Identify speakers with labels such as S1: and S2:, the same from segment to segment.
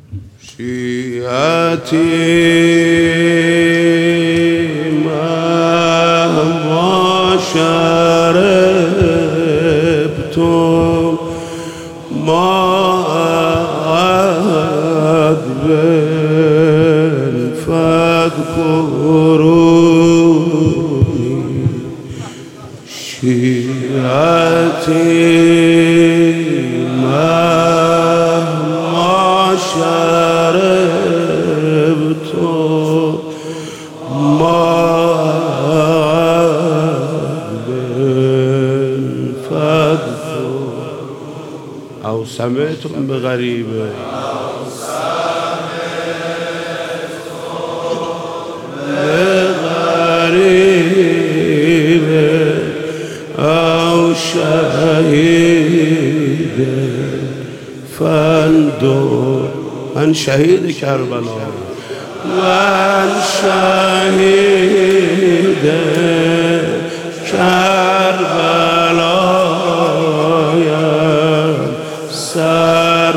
S1: شیعتی مهما شربتم ماء فاذكروني شیعتی مهما شربتم او سمعتم بغریبه او شهید فاندر من شهید کربلا من شهید کربلایم سر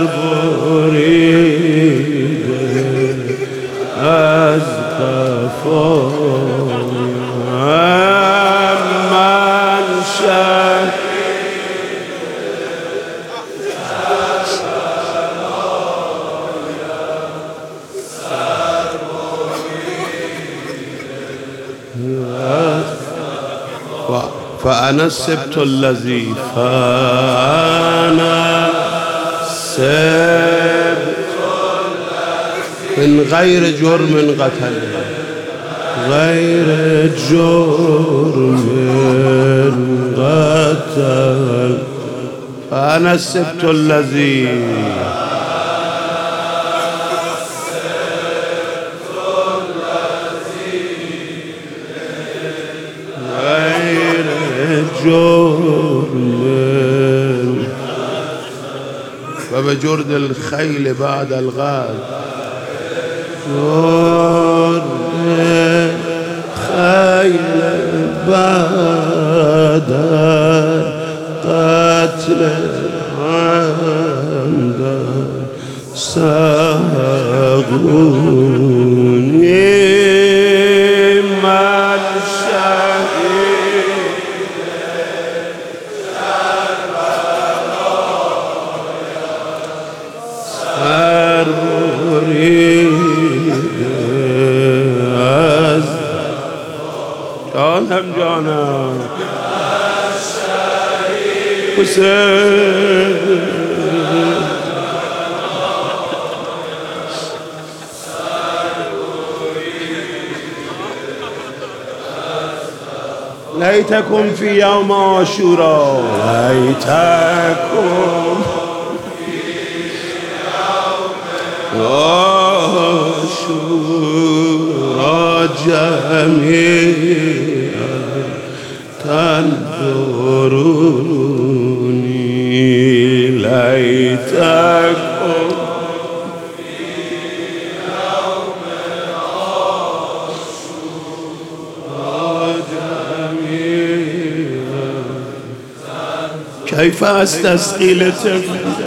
S1: بریده از قفایم من شهید فأنا السبت الذي فأنا السبت من غير جرم قتل غير جرم قتل فأنا السبت الذي جرم وبجرد الخيل بعد الغد جرد الخيل بعد قتل عند ساغوني من جانم جانم حسین لیتکم فی یوم عاشورا لیتکم عاشورا جمیعا تنظرونی لیتکم كيف أستسقي لطفلي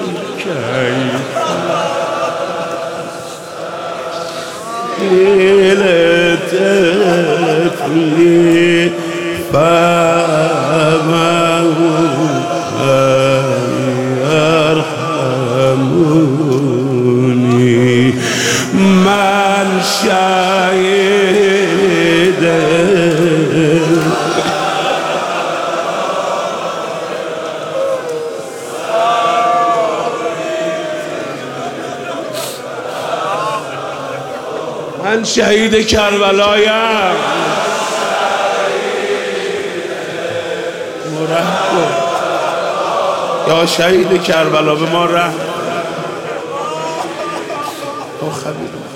S1: كيف لطفلي فأمه يرحموني من شهد من شهید کربلایم مرحبا یا شهید کربلا به ما رحم. خبیر